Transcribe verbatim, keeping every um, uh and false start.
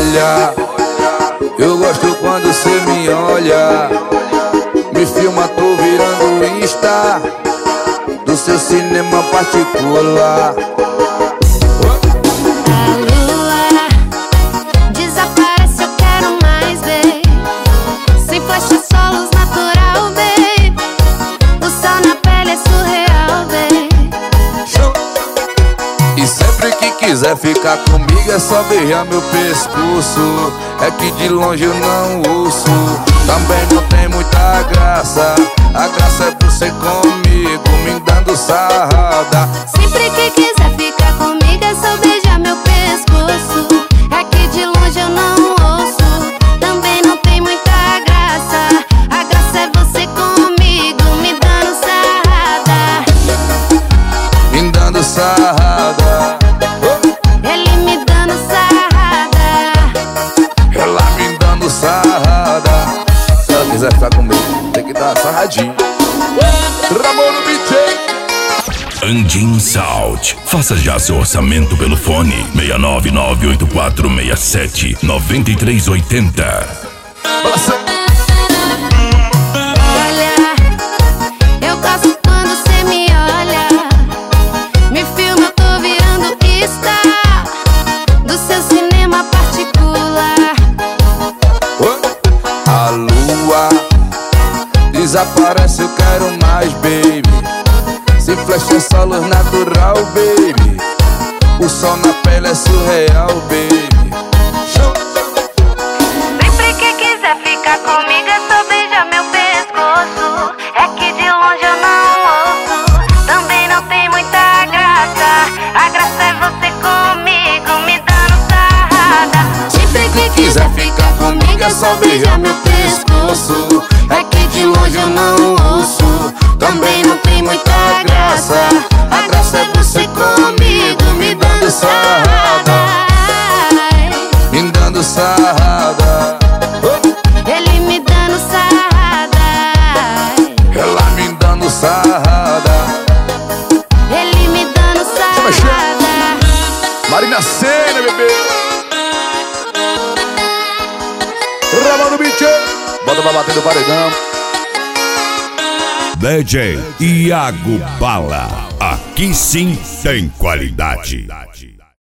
olha, eu gosto quando cê me olha. Me filma, tô virando Insta do seu cinema particular. A lua desaparece, eu quero mais, babe. Sem flash, só luz natural, babe. O sol na pele é surreal, babe. E sempre que quiser ficar comigo é só beijar meu pescoço. É que de longe eu não ouço. Também não tem muita graça. A graça é você comigo, me dando sarrada. Sempre que quiser ficar comigo é só beijar meu pescoço. É que de longe eu não ouço. Também não tem muita graça. A graça é você comigo, me dando sarrada. Me dando sarrada. Ele me dando sarrada. Ela me dando sarrada. Se ela quiser ficar comigo, tem que dar sarradinha. Ramon no beat. Anjin Sound. Faça já seu orçamento pelo fone seis nove nove oito quatro seis sete nove três oito zero. Olha, eu gosto quando cê me olha. Me filma, eu tô virando Insta do seu cinema particular. A lua desaparece, eu quero mais, baby. Se flecha é só luz natural, baby. O sol na pele é surreal, baby. Sempre que quiser ficar comigo é só beijar meu pescoço. É que de longe eu não ouço. Também não tem muita graça. A graça é você comigo, me dando sarrada. Sempre que quiser ficar comigo é só beijar meu pescoço. É que de longe eu não ouço. Também não tem muita graça. A graça é você comigo, me dando sarrada. Me dando sarrada. Ele me dando sarrada. Ela me dando sarrada. Ele me dando sarrada. Marina Sena, bebê. Ramon no beat. Bota pra bater no paredão. D J Iago Bala. Aqui sim tem qualidade.